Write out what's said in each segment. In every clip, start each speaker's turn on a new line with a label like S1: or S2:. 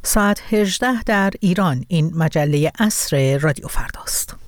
S1: ساعت 18 در ایران. این مجله عصر رادیو فرداست.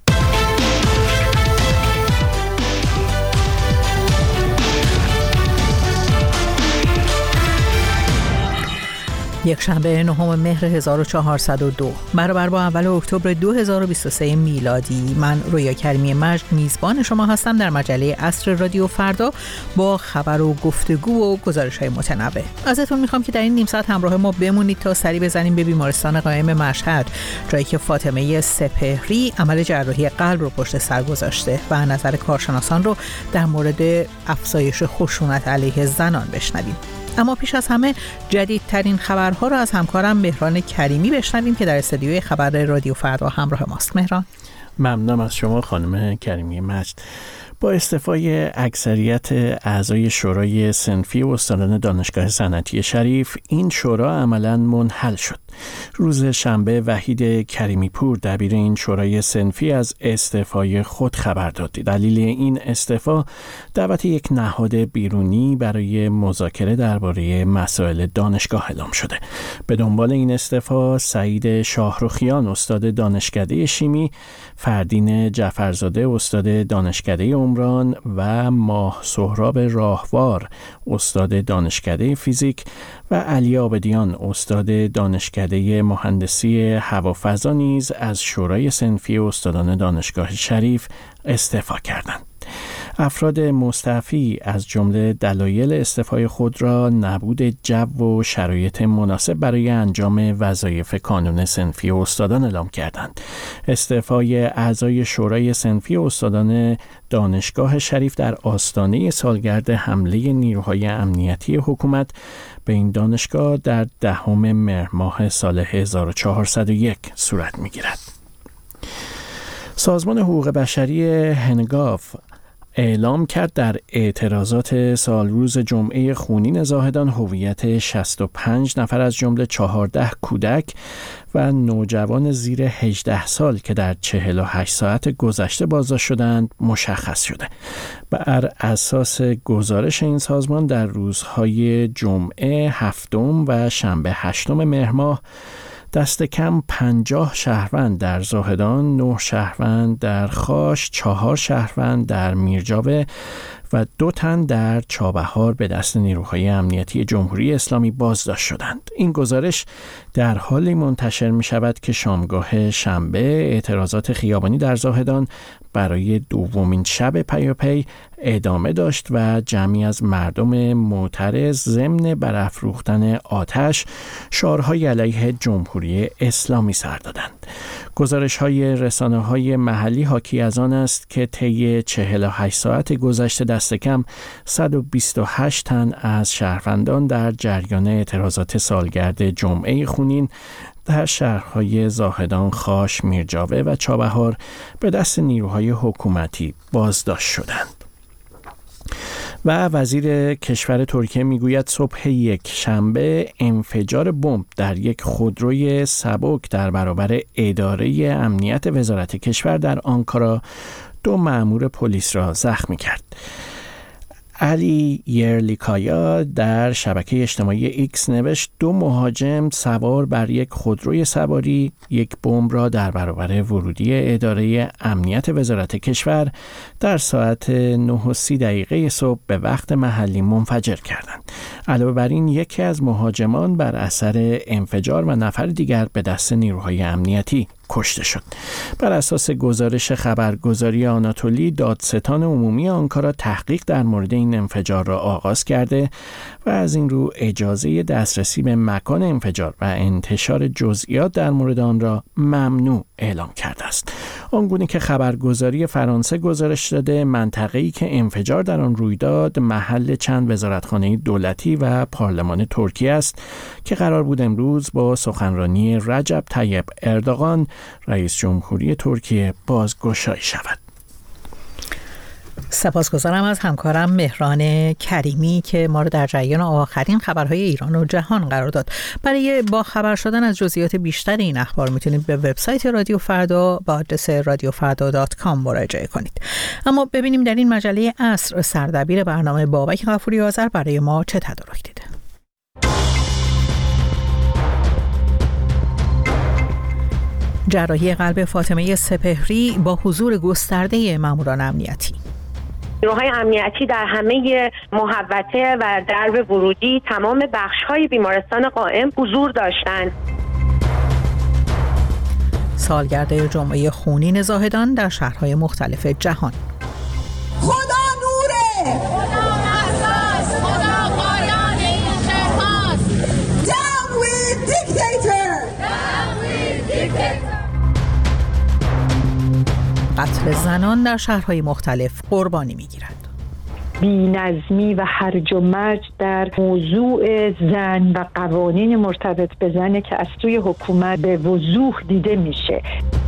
S1: یک شنبه 9 مهر 1402 برابر با اول اکتبر 2023 میلادی. من رویا کریمی مجد میزبان شما هستم در مجله عصر رادیو فردا با خبر و گفتگو و گزارش‌های متنوع. ازتون میخوام که در این نیم ساعت همراه ما بمونید تا سری بزنیم به بیمارستان قائم مشهد، جایی که فاطمه سپهری عمل جراحی قلب رو پشت سر گذاشته و نظر کارشناسان رو در مورد افزایش خشونت علیه زنان بشنویم. اما پیش از همه جدیدترین خبرها رو از همکارم مهران کریمی بشنویم که در استودیوی خبر رادیو فردا همراه ماست. مهران،
S2: ممنونم از شما خانم کریمی مجد. با استعفای اکثریت اعضای شورای صنفی استادان دانشگاه صنعتی شریف، این شورا عملاً منحل شد. روز شنبه وحید کریمی پور دبیر این شورای صنفی از استعفای خود خبر داد. دلیل این استعفا دعوت یک نهاد بیرونی برای مذاکره درباره مسائل دانشگاه اعلام شده. به دنبال این استعفا سعید شاهرخیان استاد دانشکده شیمی، فردین جعفرزاده استاد دانشکده عمران و ماه سهراب راهوار استاد دانشکده فیزیک و علی عابدیان استاد دانشکده مهندسی هوافضا نیز از شورای صنفی استادان دانشگاه شریف استعفا کردند. افراد مستعفی از جمله دلایل استعفای خود را نبود جو و شرایط مناسب برای انجام وظایف کانون صنفی استادان اعلام کردند. استعفای اعضای شورای صنفی استادان دانشگاه شریف در آستانه سالگرد حمله نیروهای امنیتی حکومت به این دانشگاه در 10 مهر ماه سال 1401 صورت می‌گیرد. سازمان حقوق بشری هنگاف اعلام کرد در اعتراضات سالروز جمعه خونین زاهدان هویت 65 نفر از جمله 14 کودک و نوجوان زیر 18 سال که در 48 ساعت گذشته بازداشت شدند مشخص شده. بر اساس گزارش این سازمان در روزهای جمعه 7 و شنبه 8 مهر ماه دست کم 50 شهروند در زاهدان، 9 شهروند در خاش، 4 شهروند در میرجاوه و 2 تن در چابهار به دست نیروهای امنیتی جمهوری اسلامی بازداشت شدند. این گزارش در حالی منتشر می شود که شامگاه شنبه اعتراضات خیابانی در زاهدان برای دومین شب پیاپی ادامه داشت و جمعی از مردم معترض ضمن برافروختن آتش شعارهای علیه جمهوری اسلامی سر دادند. گزارش‌های رسانه‌های محلی حاکی از آن است که طی 48 ساعت گذشته دست کم 128 تن از شهروندان در جریان اعتراضات سالگرد جمعه خونین در شهرهای زاهدان، خاش، میرجاوه و چابهار به دست نیروهای حکومتی بازداشت شدند. و وزیر کشور ترکیه میگوید صبح یک شنبه انفجار بمب در یک خودروی سبک در برابر اداره امنیت وزارت کشور در آنکارا 2 مأمور پلیس را زخمی کرد. علی یرلیکایا در شبکه اجتماعی ایکس نوشت 2 مهاجم سوار بر یک خودروی سواری یک بمب را در برابر ورودی اداره امنیت وزارت کشور در ساعت 9:30 صبح به وقت محلی منفجر کردند. علاوه بر این یکی از مهاجمان بر اثر انفجار و نفر دیگر به دست نیروهای امنیتی کشته شد. بر اساس گزارش خبرگزاری آناتولی، دادستان عمومی آنکارا تحقیق در مورد این انفجار را آغاز کرده و از این رو اجازه دسترسی به مکان انفجار و انتشار جزئیات در مورد آن را ممنوع اعلام کرده است. آنگونه که خبرگزاری فرانسه گزارش داده، منطقه‌ای که انفجار در آن روی داد محل چند وزارتخانه دولتی و پارلمان ترکیه است که قرار بود امروز با سخنرانی رجب طیب اردوغان رئیس جمهوری ترکیه بازگشایی شود.
S1: سپاسگزارم از همکارم مهران کریمی که ما رو در جریان آخرین خبرهای ایران و جهان قرار داد. برای با خبر شدن از جزئیات بیشتر این اخبار میتونید به وبسایت رادیو فردا با آدرس radiofarda.com مراجعه کنید. اما ببینیم در این مجله عصر سردبیر برنامه بابک غفوری آذر برای ما چه تدارک دیده. جراحی قلب فاطمه سپهری با حضور گسترده ماموران امنیتی.
S3: نیروهای امنیتی در همه محوطه و درب ورودی تمام بخش‌های بیمارستان قائم حضور داشتند.
S1: سالگرد جمعه خونین زاهدان در شهرهای مختلف جهان.
S4: خدا نوره، خدا اساس، خدا پایان این شهرهاست. Down with dictator. Down with dictator.
S1: قتل زنان در شهرهای مختلف قربانی می‌گیرد.
S5: بی‌نظمی و هرج و مرج در موضوع زن و قوانین مرتبط به زنه که از سوی حکومت به وضوح دیده میشه.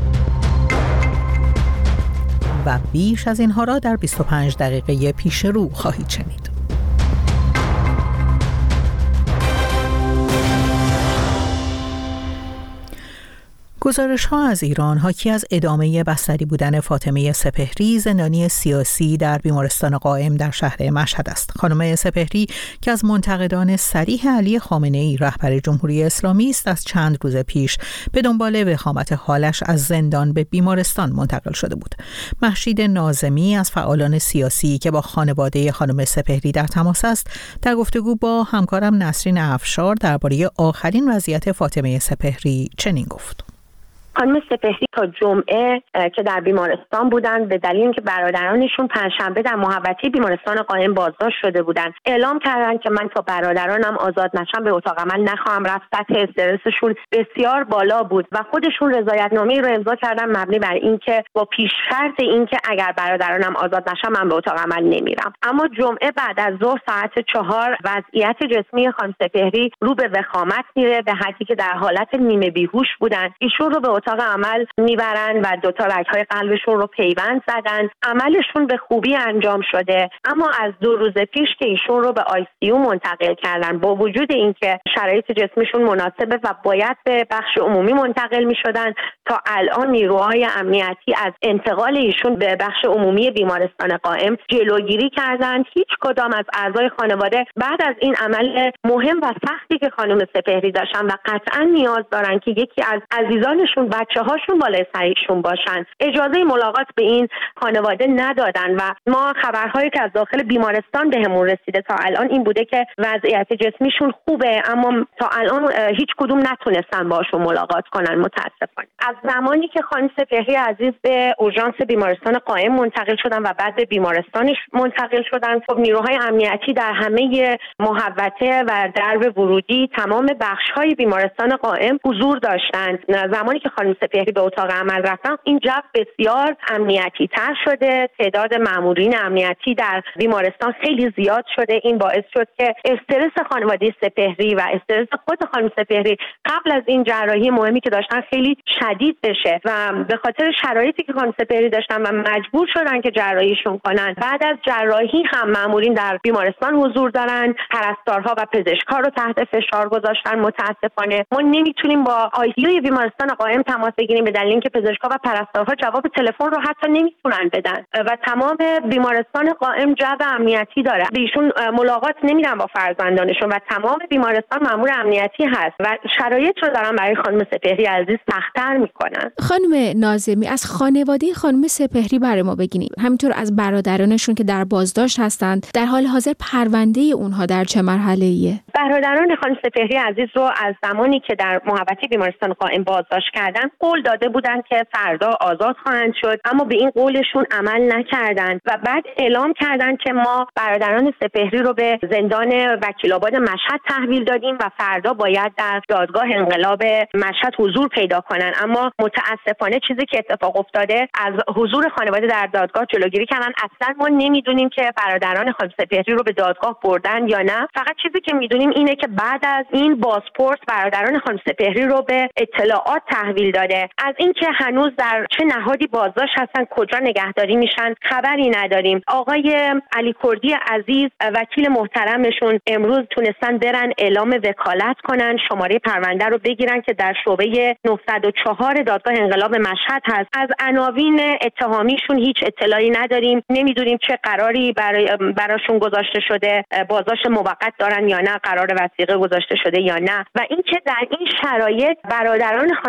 S1: و بیش از اینها را در 25 دقیقه پیش رو خواهید شنید. گزارش‌ها از ایران حاکی از ادامه بستری بودن فاطمه سپهری، زندانی سیاسی در بیمارستان قائم در شهر مشهد است. خانم سپهری که از منتقدان صریح علی خامنه‌ای رهبر جمهوری اسلامی است، از چند روز پیش به دنبال وخامت حالش از زندان به بیمارستان منتقل شده بود. مهشید ناظمی از فعالان سیاسی که با خانواده خانم سپهری در تماس است، در گفتگو با همکارم نسرین افشار درباره آخرین وضعیت فاطمه سپهری چنین گفت.
S3: خانم سپهری تا جمعه که در بیمارستان بودند به دلیل اینکه برادرانشون پنجشنبه در محوطه بیمارستان قائم بازداشت شده بودند، اعلام کردند که من تا برادرانم آزاد نشم به اتاق عمل نخواهم رفت. سطح استرسشون بسیار بالا بود و خودشون رضایتنامه‌ای رو امضا کردن مبنی بر اینکه با پیش شرط اینکه اگر برادرانم آزاد نشن من به اتاق عمل نمیرم. اما جمعه بعد از ظهر ساعت 4 وضعیت جسمی خانم سپهری رو به وخامت میره، به حدی که در حالت نیمه بیهوش بودن. ایشون رو به اتاق عمل میبرن و 2 تا رگ‌های قلبشون رو پیوند زدن. عملشون به خوبی انجام شده، اما از 2 روز پیش که ایشون رو به ICU منتقل کردن، با وجود اینکه شرایط جسمیشون مناسبه و باید به بخش عمومی منتقل میشدن، تا الان نیروهای امنیتی از انتقال ایشون به بخش عمومی بیمارستان قائم جلوگیری کردن. هیچ کدام از اعضای خانواده بعد از این عمل مهم و سختی که خانم سپهری داشتن و قطعا نیاز دارن که یکی از عزیزانشون بچه‌هاشون بالای سرشون باشن، اجازه ملاقات به این خانواده ندادن و ما خبرهایی که از داخل بیمارستان بهمون رسیده تا الان این بوده که وضعیت جسمیشون خوبه، اما تا الان هیچ کدوم نتونستن باشون ملاقات کنن متاسفانه. از زمانی که خانم سپهری عزیز به اورژانس بیمارستان قائم منتقل شدن و بعد به بیمارستانش منتقل شدن، خب نیروهای امنیتی در همه محوطه و درب ورودی تمام بخش‌های بیمارستان قائم حضور داشتند. زمانی که خانم سپهری به اتاق عمل رفتن، این جو بسیار امنیتی تر شده، تعداد مامورین امنیتی در بیمارستان خیلی زیاد شده. این باعث شد که استرس خانواده سپهری و استرس خود خانم سپهری قبل از این جراحی مهمی که داشتن خیلی شدید بشه و به خاطر شرایطی که خانم سپهری داشتن و مجبور شدن که جراحیشون کنن. بعد از جراحی هم مامورین در بیمارستان حضور دارن، پرستارها و پزشکا رو تحت فشار گذاشتن. متاسفانه ما نمیتونیم با آیسی‌یو بیمارستان قائم تماس بگیریم به دلیل اینکه پزشکا و پرستارها جواب تلفن رو حتی نمیتونن بدن و تمام بیمارستان قائم جو امنیتی داره. ایشون ملاقات نمیدن با فرزندانشون و تمام بیمارستان مأمور امنیتی هست و شرایط رو دارن برای خانم سپهری عزیز سخت‌تر میکنن.
S6: خانم ناظمی، از خانواده خانم سپهری برای ما بگین، همینطور از برادرانشون که در بازداشت هستند، در حال حاضر پرونده اونها در چه مرحله‌ایه؟
S3: برادران خانم سپهری عزیز رو از زمانی که در محوطه بیمارستان قائم بازداشت کردن قول داده بودن که فردا آزاد خواهند شد، اما به این قولشون عمل نکردند و بعد اعلام کردند که ما برادران سپهری رو به زندان وکیل‌آباد مشهد تحویل دادیم و فردا باید در دادگاه انقلاب مشهد حضور پیدا کنن. اما متاسفانه چیزی که اتفاق افتاده، از حضور خانواده در دادگاه جلوگیری کردن. اصلا ما نمیدونیم که برادران خانم سپهری رو به دادگاه بردن یا نه. فقط چیزی که میدونیم اینه که بعد از این بازپرس برادران خانم سپهری رو به اطلاعات تحویل داده. از اینکه هنوز در چه نهادی بازداشت هستن، کجا نگهداری میشن خبری نداریم. آقای علی کردی عزیز وکیل محترمشون امروز تونستن برن اعلام وکالت کنن، شماره پرونده رو بگیرن که در شعبه 904 دادگاه انقلاب مشهد هست. از عناوین اتهامیشون هیچ اطلاعی نداریم، نمیدونیم چه قراری براشون گذاشته شده، بازداشت موقت دارن یا نه، قرار وثیقه گذاشته شده یا نه. و اینکه در این شرایط برادران خانم سپهری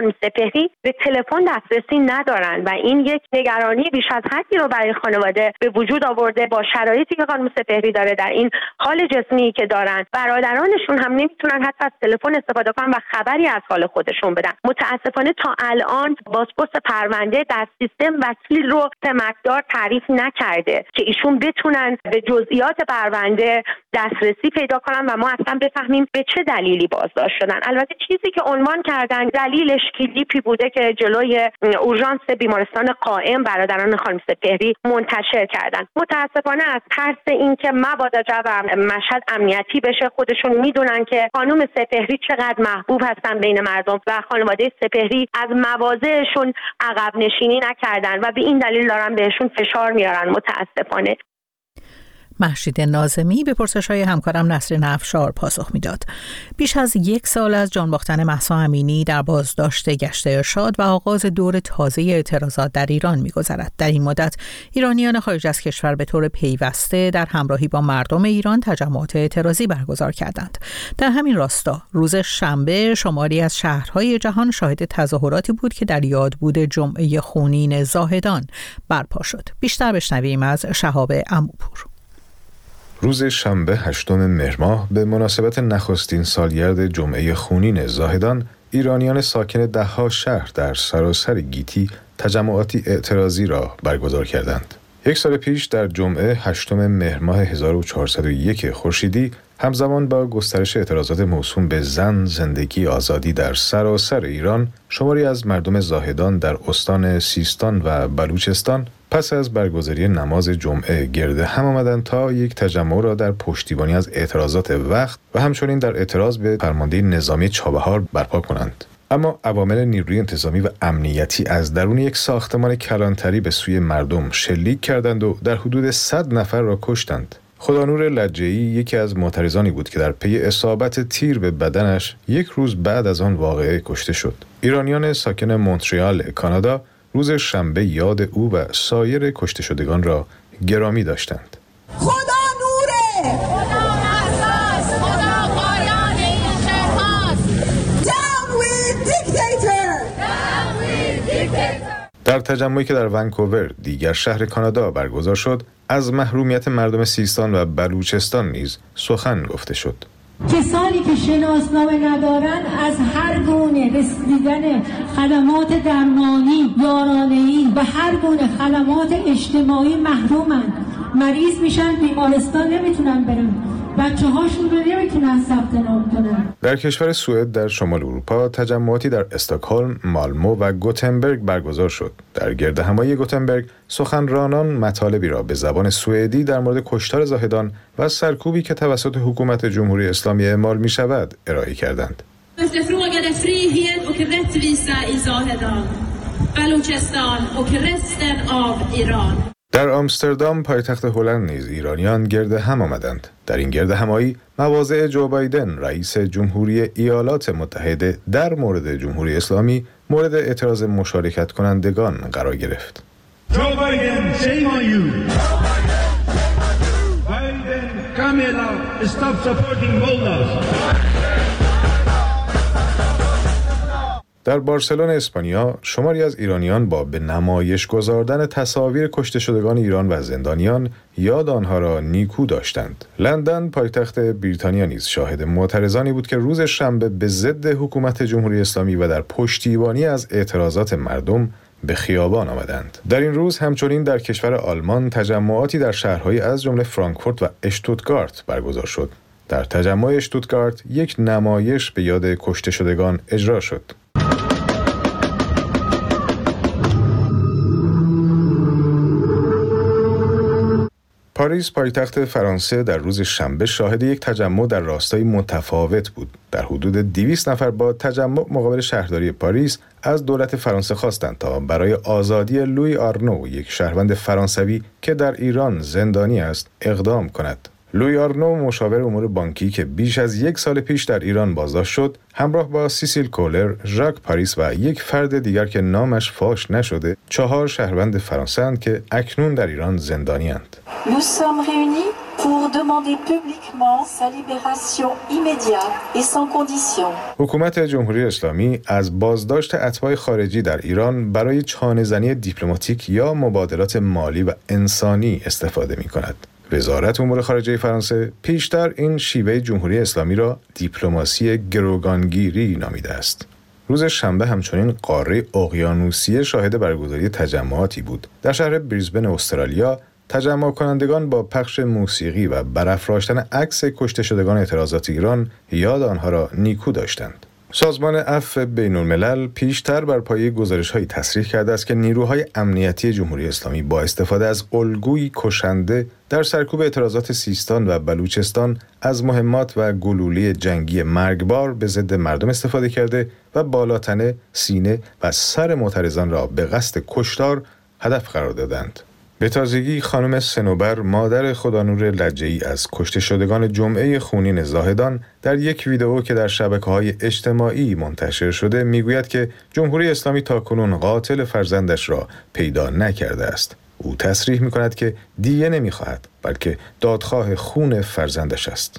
S3: سپهری به تلفن دسترسی ندارن و این یک نگرانی بیش از حدی رو برای خانواده به وجود آورده. با شرایطی که خانم سپهری داره، در این حال جسمی که دارن، برادرانشون هم نمیتونن حتی از تلفن استفاده کنن و خبری از حال خودشون بدن. متاسفانه تا الان بازپرس پرونده در سیستم وکیل رو سمکدار تعریف نکرده که ایشون بتونن به جزئیات پرونده دسترسی پیدا کنن و ما اصلا بفهمیم به چه دلیلی بازداشت شدن. البته چیزی که عنوان کردن دلیلش کلیپی بوده که جلوی اورژانس بیمارستان قائم برادران خانم سپهری منتشر کردن. متاسفانه از ترس اینکه مبادا جو مشهد امنیتی بشه، خودشون میدونن که خانم سپهری چقدر محبوب هستن بین مردم و خانواده سپهری از مواضعشون عقب نشینی نکردن و به این دلیل دارن بهشون فشار میارن. متاسفانه.
S1: مهشید ناظمی به پرسش‌های همکارم نسرین افشار پاسخ میداد. بیش از 1 سال از جان باختن مهسا امینی در بازداشت گشت ارشاد و آغاز دور تازه اعتراضات در ایران می‌گذرد. در این مدت ایرانیان خارج از کشور به طور پیوسته در همراهی با مردم ایران تجمعات اعتراضی برگزار کردند. در همین راستا روز شنبه شماری از شهرهای جهان شاهد تظاهراتی بود که در یادبود جمعه خونین زاهدان برپا شد. بیشتر بشنویم از شهاب عموپور.
S7: روز شنبه 8 مهر ماه به مناسبت نخستین سالگرد جمعه خونین زاهدان، ایرانیان ساکن ده‌ها شهر در سراسر گیتی تجمعاتی اعتراضی را برگزار کردند. 1 سال پیش در جمعه 8 مهر ماه 1401 خورشیدی، همزمان با گسترش اعتراضات موسوم به زن، زندگی، آزادی در سراسر ایران، شماری از مردم زاهدان در استان سیستان و بلوچستان پس از برگزاری نماز جمعه گرد هم آمدند تا یک تجمع را در پشتیبانی از اعتراضات وقت و همچنین در اعتراض به فرمانده نظامی چابهار برپا کنند. اما عوامل نیروی انتظامی و امنیتی از درون یک ساختمان کلانتری به سوی مردم شلیک کردند و در حدود 100 نفر را کشتند. خدانور لجه‌ای یکی از معترضانی بود که در پی اصابت تیر به بدنش 1 روز بعد از آن واقعه کشته شد. ایرانیان ساکن مونتریال، کانادا، روز شنبه یاد او و سایر کشته شدگان را گرامی داشتند.
S4: خدا نوره، خدا اساس، خدا پایان این شهرهاست. Down with dictator. Down with dictator.
S7: در تجمعی که در ونکوور، دیگر شهر کانادا، برگزار شد، از محرومیت مردم سیستان و بلوچستان نیز سخن گفته شد.
S8: کسانی که شناسنامه ندارن از هر گونه رسیدن خدمات درمانی، یارانه‌ای و هر گونه خدمات اجتماعی محرومن. مریض میشن، بیمارستان نمیتونن برن، بچه هاشون رو نمیتونن ثبت نام کنن.
S7: در کشور سوئد در شمال اروپا تجمعاتی در استکهلم، مالمو و گوتنبرگ برگزار شد. در گردهمایی گوتنبرگ سخنرانان مطالبی را به زبان سوئدی در مورد کشتار زاهدان و سرکوبی که توسط حکومت جمهوری اسلامی اعمال می شود ارائه کردند.
S9: efterfrågade frihet och rättvisa i Zahedan, Baluchistan och resten av Iran.
S7: در آمستردام، پایتخت هلند، نیز ایرانیان گرد هم آمدند. در این گرد همایی مواضع جو بایدن، رئیس جمهوری ایالات متحده، در مورد جمهوری اسلامی مورد اعتراض مشارکت کنندگان قرار گرفت.
S10: Joe Biden, shame on you. Biden, Kamala, stop supporting mullahs.
S7: در بارسلون، اسپانیا، شماری از ایرانیان با به نمایش گذاردن تصاویر کشته شدگان ایران و زندانیان یاد آنها را نیکو داشتند. لندن، پایتخت بریتانیا، نیز شاهد معترضانی بود که روز شنبه به ضد حکومت جمهوری اسلامی و در پشتیبانی از اعتراضات مردم به خیابان آمدند. در این روز همچنین در کشور آلمان تجمعاتی در شهرهایی از جمله فرانکفورت و اشتوتگارت برگزار شد. در تجمع اشتوتگارت یک نمایش به یاد کشته شدگان اجرا شد. پاریس، پایتخت فرانسه، در روز شنبه شاهد یک تجمع در راستای متفاوت بود. در حدود 200 نفر با تجمع مقابل شهرداری پاریس از دولت فرانسه خواستند تا برای آزادی لوی آرنو، یک شهروند فرانسوی که در ایران زندانی است، اقدام کند. لوی آرنو، مشاور امور بانکی که بیش از 1 سال پیش در ایران بازداشت شد، همراه با سیسیل کولر، ژاک پاریس و یک فرد دیگر که نامش فاش نشده، 4 شهروند فرانسه اند که اکنون در ایران زندانی اند.
S11: Nous sommes réunis pour demander publiquement sa libération immédiate et sans condition.
S7: حکومت جمهوری اسلامی از بازداشت اتباع خارجی در ایران برای چانه‌زنی دیپلماتیک یا مبادلات مالی و انسانی استفاده می‌کند. وزارت امور خارجه فرانسه پیشتر این شیوه جمهوری اسلامی را دیپلماسی گروگانگیری نامیده است. روز شنبه همچنین قاره اقیانوسیه شاهد برگزاری تجمعاتی بود. در شهر بریزبن استرالیا تجمع کنندگان با پخش موسیقی و برافراشتن عکس کشته شدگان اعتراضات ایران یاد آنها را نیکو داشتند. سازمان عفو بین‌الملل پیشتر بر پایه گزارش‌هایی تصریح کرده است که نیروهای امنیتی جمهوری اسلامی با استفاده از الگویی کشنده در سرکوب اعتراضات سیستان و بلوچستان از مهمات و گلوله جنگی مرگبار به ضد مردم استفاده کرده و بالاتنه، سینه و سر معترضان را به قصد کشتار هدف قرار دادند. به تازگی خانم صنوبر مادر خدانور لجه‌ای از کشته شدگان جمعه خونین زاهدان در یک ویدئو که در شبکه‌های اجتماعی منتشر شده میگوید که جمهوری اسلامی تاکنون قاتل فرزندش را پیدا نکرده است. او تصریح می‌کند که دیه نمی‌خواهد بلکه دادخواه خون فرزندش است.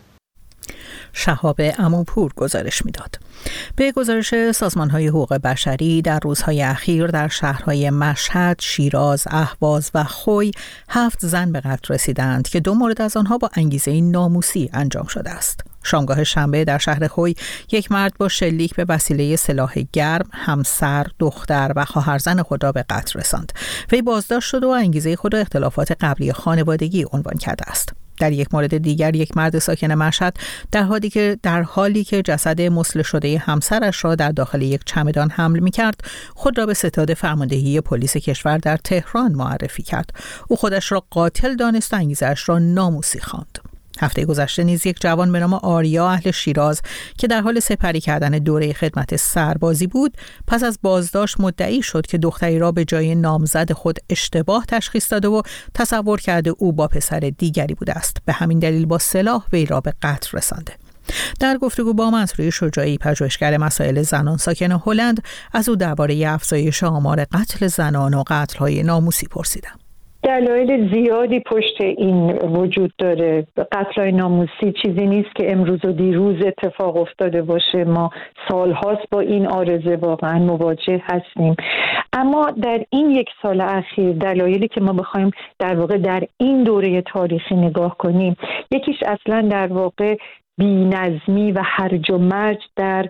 S1: شهاب عموپور گزارش میداد. به گزارش سازمان‌های حقوق بشری در روزهای اخیر در شهرهای مشهد، شیراز، اهواز و خوی 7 زن به قتل رسیدند که 2 مورد از آنها با انگیزه ناموسی انجام شده است. شامگاه شنبه در شهر خوی یک مرد با شلیک به وسیله سلاح گرم همسر، دختر و خواهرزن خود را به قتل رساند. وی بازداشت شد و انگیزه خود را اختلافات قبلی خانوادگی عنوان کرده است. در یک مورد دیگر یک مرد ساکن مشهد در حالی که جسد مسل شده همسرش را در داخل یک چمدان حمل می‌کرد، خود را به ستاد فرماندهی پلیس کشور در تهران معرفی کرد. او خودش را قاتل دانست و انگیزه‌اش را ناموسی خواند. هفته گذشته نیز یک جوان به نام آریا اهل شیراز که در حال سپری کردن دوره خدمت سربازی بود، پس از بازداشت مدعی شد که دختری را به جای نامزد خود اشتباه تشخیص داده و تصور کرده او با پسر دیگری بوده است. به همین دلیل با سلاح وی را به قتل رسانده. در گفتگو با منصوری شجاعی، پژوهشگر مسائل زنان ساکن هلند، از او درباره افزایش آمار قتل زنان و قتل‌های ناموسی پرسیدم.
S5: دلایل زیادی پشت این وجود داره. قتل‌های ناموسی چیزی نیست که امروز و دیروز اتفاق افتاده باشه. ما سالهاست با این عارضه واقعا مواجه هستیم. اما در این 1 سال اخیر دلایلی که ما بخوایم در واقع در این دوره تاریخی نگاه کنیم، یکیش اصلا در واقع بی‌نظمی و هرج و مرج در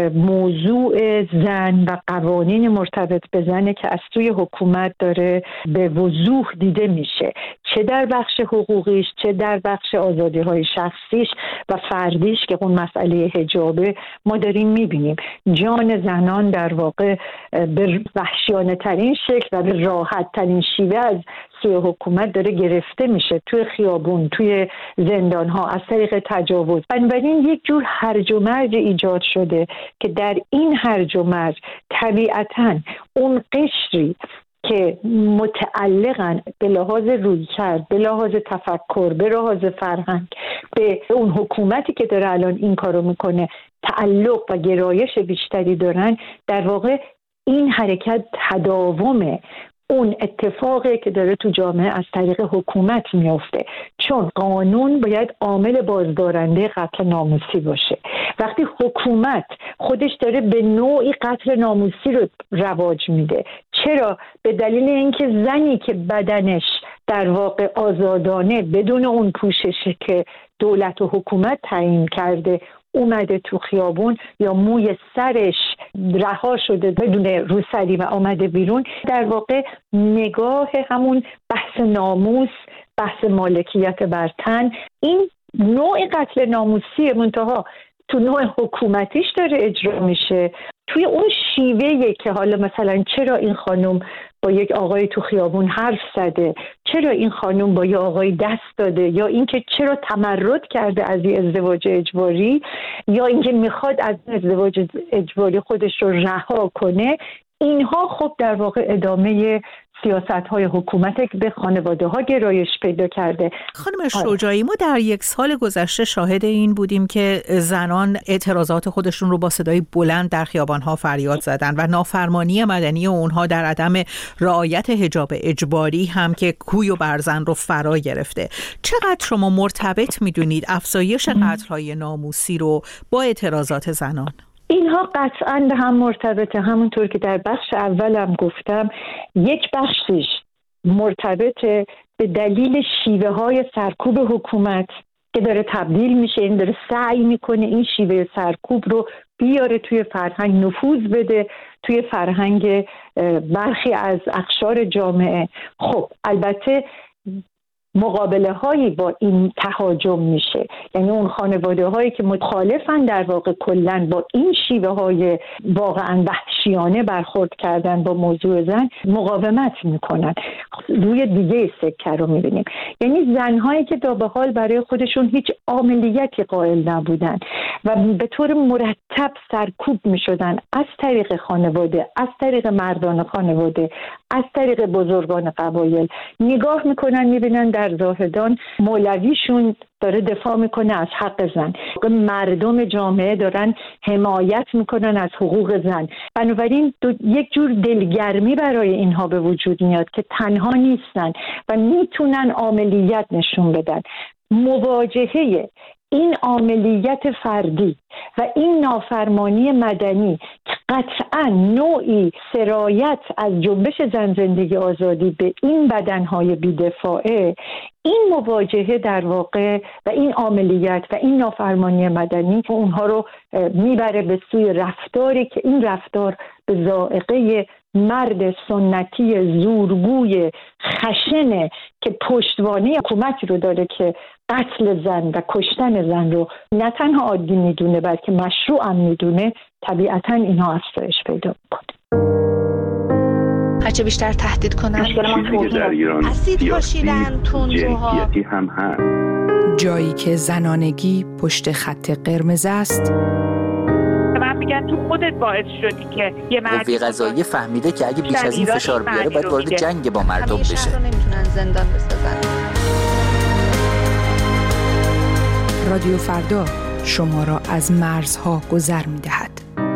S5: موضوع زن و قوانین مرتبط به زنه که از سوی حکومت داره به وضوح دیده میشه، چه در بخش حقوقیش، چه در بخش آزادی‌های شخصیش و فردیش که اون مسئله حجابه. ما داریم میبینیم جان زنان در واقع به وحشیانه ترین شکل و به راحت ترین شیوه از سوی حکومت داره گرفته میشه، توی خیابون، توی زندان ها، از طریق تجاوز. بنابراین یک جور هرج و مرج ایجاد شده که در این هرج و مرج طبیعتاً اون قشری که متعلقاً به لحاظ رویکرد، به لحاظ تفکر، به لحاظ فرهنگ به اون حکومتی که داره الان این کارو میکنه تعلق و گرایش بیشتری دارن، در واقع این حرکت تداوم اون اتفاقی که داره تو جامعه از طریق حکومت میفته، چون قانون باید عامل بازدارنده قتل ناموسی باشه. وقتی حکومت خودش داره به نوعی قتل ناموسی رو رواج میده، چرا؟ به دلیل اینکه زنی که بدنش در واقع آزادانه بدون اون پوششی که دولت و حکومت تعیین کرده اومده تو خیابون یا موی سرش رها شده بدون روسری و آمده بیرون، در واقع نگاه همون بحث ناموس، بحث مالکیت بر تن، این نوع قتل ناموسی منتها تو نوع حکومتیش داره اجرا میشه. توی اون شیوهی که حالا مثلا چرا این خانم با یک آقای تو خیابون حرف زده، چرا این خانم با یک آقای دست داده، یا اینکه چرا تمرد کرده از این ازدواج اجباری، یا اینکه میخواد از ازدواج اجباری خودش رو رها کنه، اینها خب در واقع ادامه سیاست‌های حکومت به خانواده‌ها گرایش پیدا کرده.
S1: خانم شجاعی، ما در یک سال گذشته شاهد این بودیم که زنان اعتراضات خودشون رو با صدای بلند در خیابان‌ها فریاد زدن و نافرمانی مدنی اونها در عدم رعایت حجاب اجباری هم که کوی و برزن رو فرا گرفته. چقدر شما مرتبط می‌دونید افزایش قتل‌های ناموسی رو با اعتراضات زنان؟
S5: اینها قطعاً به هم مرتبطه. همونطور که در بخش اولم گفتم، یک بخشش مرتبطه به دلیل شیوه های سرکوب حکومت که داره تبدیل میشه، این داره سعی میکنه این شیوه سرکوب رو بیاره توی فرهنگ، نفوذ بده توی فرهنگ برخی از اقشار جامعه. خب البته مقابله هایی با این تهاجم میشه، یعنی اون خانواده هایی که مخالفن در واقع کلن با این شیوه های واقعا وحشیانه برخورد کردن با موضوع زن مقاومت میکنن. روی دیگه سکه رو میبینیم، یعنی زنهایی که تا به حال برای خودشون هیچ عاملیتی قائل نبودن و به طور مرتب سرکوب میشدن از طریق خانواده، از طریق مردان خانواده، از طریق بزرگان قبایل. نگاه میکنن میبینن در زاهدان مولویشون داره دفاع میکنه از حق زن، مردم جامعه دارن حمایت میکنن از حقوق زن. بنابراین یک جور دلگرمی برای اینها به وجود میاد که تنها نیستن و میتونن عملیات نشون بدن. مواجهه این عملیات فردی و این نافرمانی مدنی که قطعاً نوعی سرایت از جنبش زن زندگی آزادی به این بدنهای بی‌دفاعه، این مواجهه در واقع و این عملیات و این نافرمانی مدنی اونها رو میبره به سوی رفتاری که این رفتار به ذائقه مرد سنتی زورگوی خشنه که پشتوانه حکومتی رو داره که قتل زن و کشتن زن رو نه تنها عادی میدونه بلکه مشروع هم میدونه، طبیعتاً اینها افزایش پیدا میکنه.
S12: هرچه بیشتر تهدید کنن
S13: چیزی که در ایران سیاسی جنسیتی هم هست.
S14: جایی که زنانگی پشت خط قرمز است.
S15: من میگم تو خودت باعث شدی که یه
S16: قوه قضاییه فهمیده که اگه بیش از این فشار بیاره باید وارد جنگ با مردم بشه.
S12: شهر رو نمیتونن زندان بسازن.
S14: رادیو فردا شما را از مرزها گذر می‌دهد.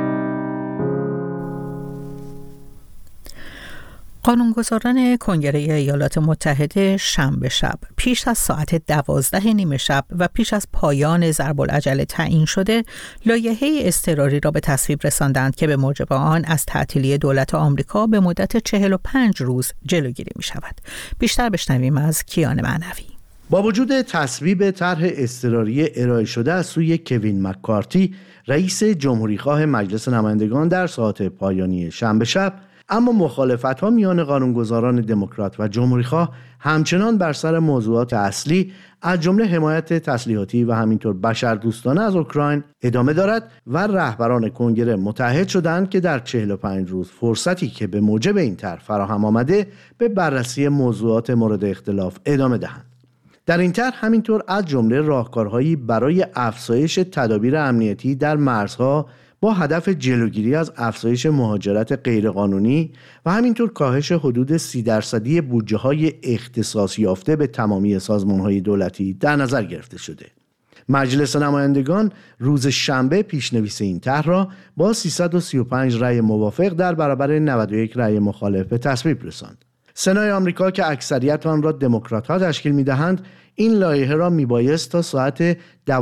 S1: قانونگذاران کنگره ایالات متحده شنبه شب پیش از ساعت 12 نیم شب و پیش از پایان ضرب العجله تعیین شده لایحه اضطراری را به تصویب رساندند که به موجب آن از تعطیلی دولت آمریکا به مدت 45 روز جلوگیری می شود. بیشتر بشنویم از کیان معنوی.
S17: با وجود تصویب طرح اضطراری ارائه شده از سوی کوین مککارتی رئیس جمهوریخواه مجلس نمایندگان در ساعات پایانی شنبه شب، اما مخالفت‌ها میان قانونگذاران دموکرات و جمهوریخواه همچنان بر سر موضوعات اصلی از جمله حمایت تسلیحاتی و همینطور بشردوستانه از اوکراین ادامه دارد و رهبران کنگره متحد شدند که در 45 روز فرصتی که به موجب این طرح فراهم آمده به بررسی موضوعات مورد اختلاف ادامه دهند. در این طرح همینطور از جمله راهکارهایی برای افزایش تدابیر امنیتی در مرزها با هدف جلوگیری از افزایش مهاجرت غیرقانونی و همینطور کاهش حدود 30% بودجه‌های اختصاص یافته به تمامی سازمان‌های دولتی در نظر گرفته شده. مجلس نمایندگان روز شنبه پیشنویس این طرح را با 335 رأی موافق در برابر 91 رأی مخالف به تصویب رساند. سنای آمریکا که اکثریت آن را دموکرات‌ها تشکیل می‌دهند، این لایحه را میبایست تا ساعت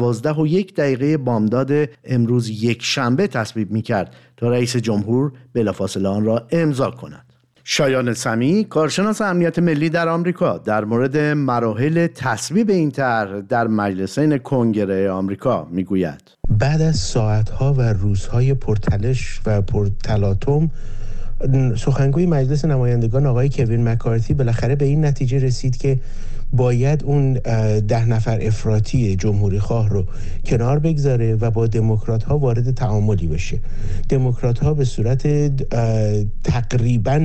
S17: 12:01 بامداد امروز یک شنبه تصویب میکرد تا رئیس جمهور بلافاصله آن را امضا کند. شایان سمی، کارشناس امنیت ملی در آمریکا، در مورد مراحل تصویب این طرح در مجلسین کنگره آمریکا میگوید:
S18: بعد از ساعت‌ها و روزهای پرتلاش و پرتلاطم، سخنگوی مجلس نمایندگان آقای کوین مککارتی بالاخره به این نتیجه رسید که باید اون 10 نفر افراطی جمهوری خواه رو کنار بگذاره و با دموکرات ها وارد تعاملی بشه. دموکرات ها به صورت تقریبا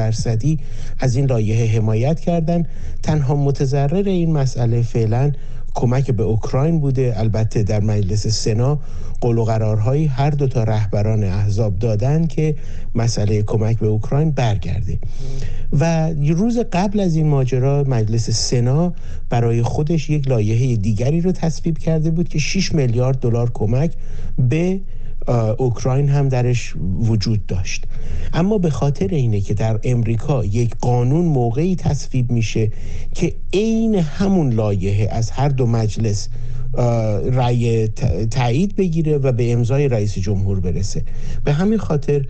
S18: 99% از این لایحه حمایت کردن. تنها متضرر این مسئله فعلا کمک به اوکراین بوده. البته در مجلس سنا قول و قرارهایی هر دو تا رهبران احزاب دادن که مسئله کمک به اوکراین برگرده. و روز قبل از این ماجرا مجلس سنا برای خودش یک لایحه دیگری رو تصویب کرده بود که 6 میلیارد دلار کمک به اوکراین هم درش وجود داشت. اما به خاطر اینه که در امریکا یک قانون موقعی تصویب میشه که عین همون لایحه از هر دو مجلس رأی تایید بگیره و به امضای رئیس جمهور برسه، به همین خاطر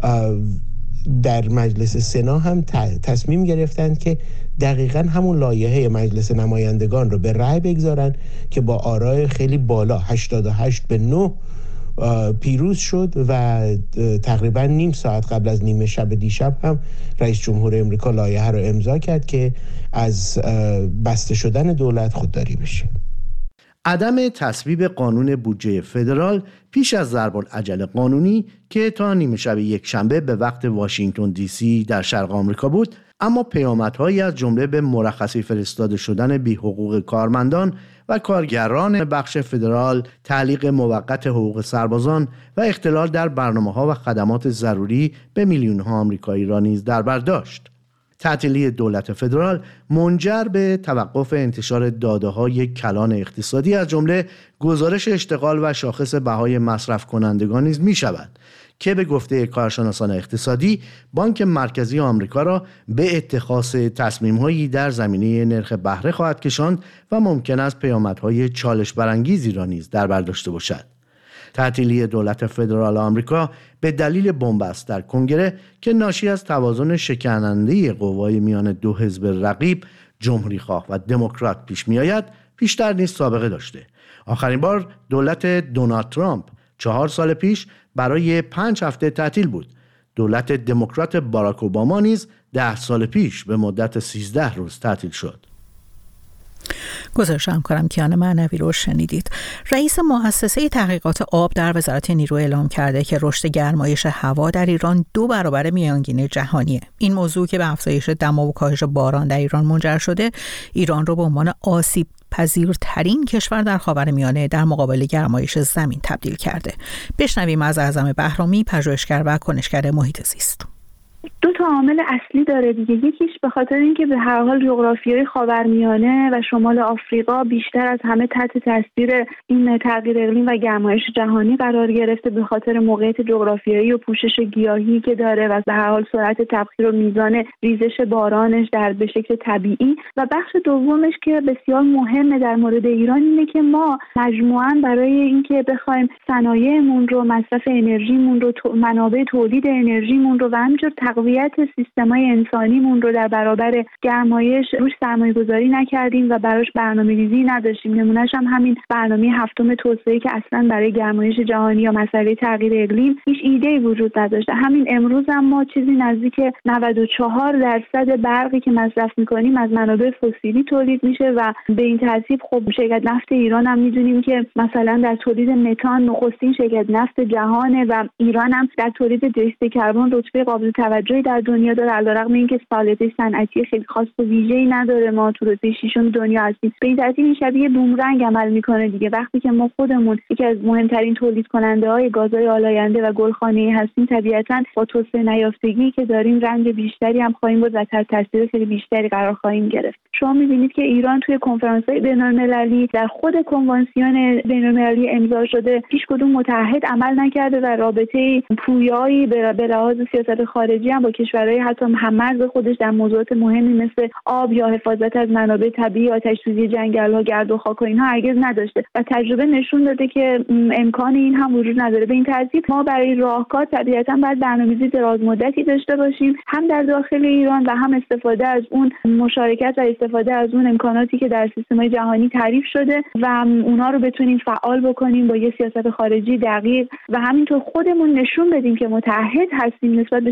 S18: در مجلس سنا هم تصمیم گرفتند که دقیقاً همون لایحه مجلس نمایندگان رو به رأی بگذارن که با آرای خیلی بالا 88-9 پیروز شد و تقریباً نیم ساعت قبل از نیمه شب دیشب هم رئیس جمهور امریکا لایحه رو امضا کرد که از بسته شدن دولت خودداری بشه.
S17: عدم تصویب قانون بودجه فدرال پیش از ضرب‌العجل قانونی که تا نیمه شب یک شنبه به وقت واشنگتن دی سی در شرق آمریکا بود، اما پیامدهایی از جمله به مرخصی فرستاده شدن بی‌حقوق کارمندان و کارگران بخش فدرال، تعلیق موقت حقوق سربازان و اختلال در برنامه‌ها و خدمات ضروری به میلیون‌ها آمریکایی را نیز در بر داشت. تعطیلی دولت فدرال منجر به توقف انتشار داده‌های کلان اقتصادی از جمله گزارش اشتغال و شاخص بهای مصرف کنندگان نیز می‌شود که به گفته کارشناسان اقتصادی بانک مرکزی آمریکا را به اتخاذ تصمیم‌هایی در زمینه نرخ بهره خواهد کشاند و ممکن است پیامدهای چالش برانگیزی را نیز در بر داشته باشد. تعطیلی دولت فدرال آمریکا به دلیل بنبست در کنگره که ناشی از توازن شکننده قوای میان دو حزب رقیب جمهوری‌خواه و دموکرات پیش می‌آید، پیشتر نیز سابقه داشته. آخرین بار دولت دونالد ترامپ 4 سال پیش برای 5 هفته تعطیل بود. دولت دموکرات باراک اوباما نیز 10 سال پیش به مدت 13 روز تعطیل شد.
S1: گزارش همکارم کیان معنوی رو شنیدید. رئیس مؤسسه تحقیقات آب در وزارت نیرو اعلام کرده که رشد گرمایش هوا در ایران 2 برابر میانگین جهانیه. این موضوع که به افزایش دما و کاهش باران در ایران منجر شده، ایران رو به عنوان آسیب پذیرترین کشور در خاورمیانه در مقابل گرمایش زمین تبدیل کرده. بشنویم از اعظم بهرامی، پژوهشگر و کنشگر محیط زیست.
S19: 2 عامل اصلی داره دیگه. یکیش به خاطر اینکه به هر حال جغرافیای خاورمیانه و شمال آفریقا بیشتر از همه تحت تاثیر این تغییر اقلیم و گرمایش جهانی قرار گرفته، به خاطر موقعیت جغرافیایی و پوشش گیاهی که داره و به هر حال سرعت تبخیر و میزان ریزش بارانش به شکل طبیعی. و بخش دومش که بسیار مهمه در مورد ایران اینه که ما مجموعاً برای اینکه بخوایم صنایعمون رو، مصرف انرژیمون رو، منابع تولید انرژیمون رو و همینطور تقویت سیستم‌های انسانیمون رو در برابر گرمایش روش سرمایه‌گذاری نکردیم و براش برنامه‌ریزی نداشتیم. نمونه‌اش هم همین برنامه 7 توسعه که اصلاً برای گرمایش جهانی یا مسئله تغییر اقلیم هیچ ایده‌ای وجود نداشته. همین امروز هم ما چیزی نزدیک 94% برقی که مصرف می‌کنیم از منابع فسیلی تولید میشه و به این ترتیب خب شرکت نفت ایران هم می‌دونیم که مثلا در تولید متان نخستین شرکت نفت جهانه و ایران هم در تولید دیوکسید کربن رتبه قابل توجهی در دنیا داره، علیرغم اینکه فعالیت صنعتی خیلی خاص و ویژه‌ای نداره. ما تو رتبه 6 دنیا هستیم. به این ترتیب این شبیه بومرنگ عمل میکنه دیگه. وقتی که ما خودمون یکی از مهمترین تولید کننده‌های گازهای آلاینده و گلخانه‌ای هستیم، طبیعتاً با توسعه نیافتگی که داریم رنج بیشتری هم خواهیم بود و تحت تاثیر خیلی بیشتری قرار خواهیم گرفت. شما می‌بینید که ایران توی کنفرانس‌های بین‌المللی در خود کنوانسیون بین‌المللی امضا شده هیچ کدوم متحد عمل نکرده و رابطه پویایی به لحاظ سیاست خارجی هم با کشورهای حتی هم‌مرز خودش در موضوعات مهمی مثل آب یا حفاظت از منابع طبیعی، آتش‌سوزی جنگل‌ها، گرد و خاک و اینها هرگز نداشته و تجربه نشون داده که امکان این هم وجود نداره. به این ترتیب ما برای راهکار طبیعتاً باید برنامه‌ریزی درازمدتی داشته باشیم، هم در داخل ایران و هم استفاده از اون مشارکت و استفاده از اون امکاناتی که در سیستم‌های جهانی تعریف شده و اونها رو بتونیم فعال بکنیم با یه سیاست خارجی دقیق و همینطور خودمون نشون بدیم که متحد هستیم نسبت به شهروندان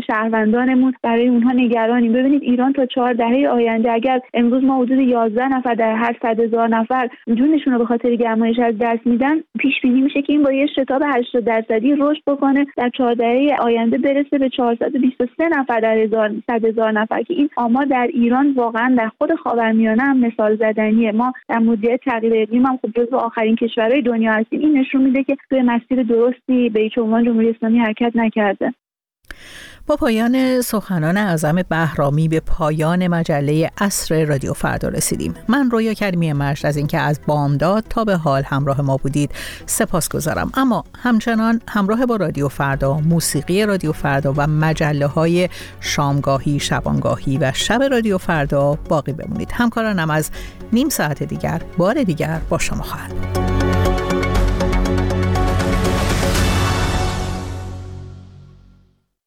S19: فرزندانمون برای اونها نگرانیم. ببینید ایران تا 4 دهه آینده اگر امروز ما حدود 11 نفر در هر 100,000 نفر جونشون رو به خاطر گرمایش از دست میدن، پیش بینی میشه که این با یه شتاب 80% رشد بکنه، در 4 دهه آینده برسه به 423 نفر در 100,000 نفر که این آمار در ایران واقعا در خود خاورمیانه هم مثال زدنیه. ما در مدیریت تغییر اقلیم هم خب جزو آخرین کشورهای دنیا هستیم. این نشون میده که به مسیر درستی به هیچ عنوان جمهوری اسلامی حرکت نکرده.
S1: با پایان سخنان اعظم بهرامی به پایان مجله عصر رادیو فردا رسیدیم. من رویا کریمی مجد از اینکه از بامداد تا به حال همراه ما بودید سپاسگزارم. اما همچنان همراه با رادیو فردا، موسیقی رادیو فردا و مجله‌های شامگاهی، شبانگاهی و شب رادیو فردا باقی بمونید. همکارانم از نیم ساعت دیگر بار دیگر با شما خواهند بود.